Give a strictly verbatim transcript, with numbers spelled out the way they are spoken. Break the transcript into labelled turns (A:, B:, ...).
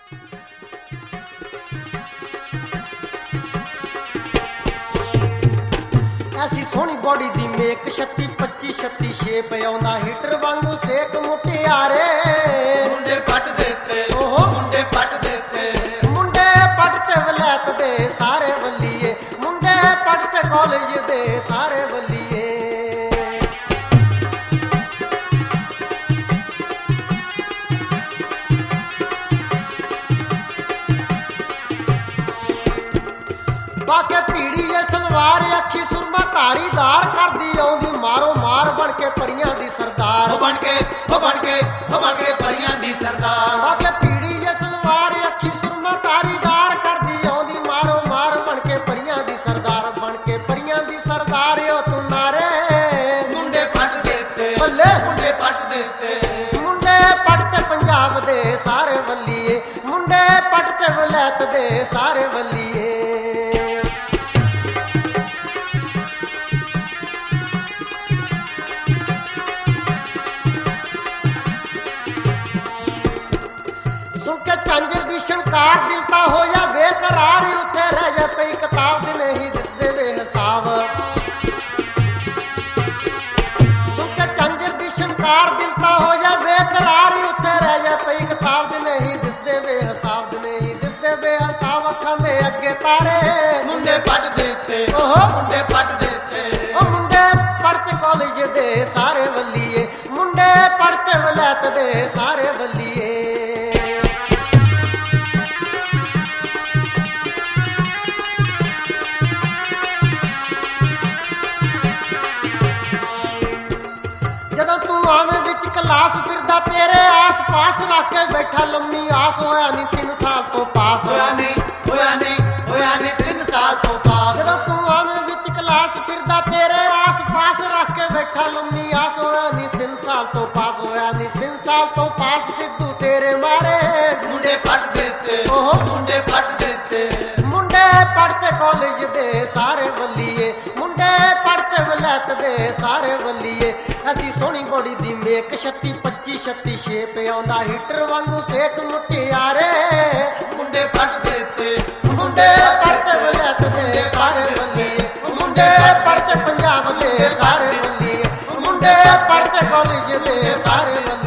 A: ऐसी सोहनी बॉडी दी मेक छत्ती पच्ची छत्ती shape आउंदा heater वांगू सेक मुटियारे
B: मुंडे पट देते
A: ओहो
B: मुंडे पट देते
A: मुंडे पट ते वलैत दे सारे वल्लीए मुंडे पट ते कॉलेज दे सारे वल्लीए बाके पीड़ी है सलवार अखी सुरमा धारीदार कर दी आउंदी मारो मार बन के परियां दी सरदार
B: बन के हो बन के हो बन के परियां दी सरदार
A: बाके पीड़ी है सलवार अखी सुरमा धारीदार कर दी आउंदी मारो मार बन के परियां दी सरदार बन के परियां दी सरदार ओ तू नारे
B: मुंडे पट देते
A: बल्ले
B: मुंडे पट देते
A: मुंडे पट ते पंजाब दे सारे वल्लीए मुंडे पट ते वलैत दे सारे वल्लीए कंजर दी शंकार दिल ता होया बेकरार उत्थे रह जा पई किताब दे नहीं दिसदे वे हिसाब सुन के कंजर दी शंकार दिल ता होया बेकरार उत्थे रह जा पई किताब दे नहीं दिसदे वे हिसाब दे नहीं दिसदे वे हिसाब अखां दे अगे तारे
B: मुंडे पट देते
A: ओहो
B: मुंडे पट देते
A: ओ मुंडे पढ़ते कॉलेज दे सारे वल्लीए मुंडे पढ़ते वलैत दे सारे वल्लीए क्लास फिरदा तेरे आस पास रख के बैठा लम्मी आस होया नहीं तीन साल तो पास
B: होया नहीं होया नहीं होया नहीं तीन साल तो पास
A: जदों तू आवें विच क्लास फिरदा तेरे आस पास रख के बैठा लम्मी आस होया नहीं तीन साल तो पास होया नहीं तीन साल तो पास सिद्धू तेरे मारे
B: मुंडे पट देते
A: ओहो
B: मुंडे पट देते
A: मुंडे पढ़ते कॉलेज दे सारे वल्लीए मुंडे पढ़ते वलैत दे सारे वल्लीए ऐसी सोहनी बॉडी दी मेक छत्ती पच्ची छत्ती शेप आउंदा हीटर वांगू सेक मुटियारे
B: मुंडे पट देते
A: मुंडे पढ़ते वलैत दे सारे वल्लीए मुंडे पढ़ते पंजाब दे सारे वल्लीए मुंडे पढ़ते कॉलेज दे सारे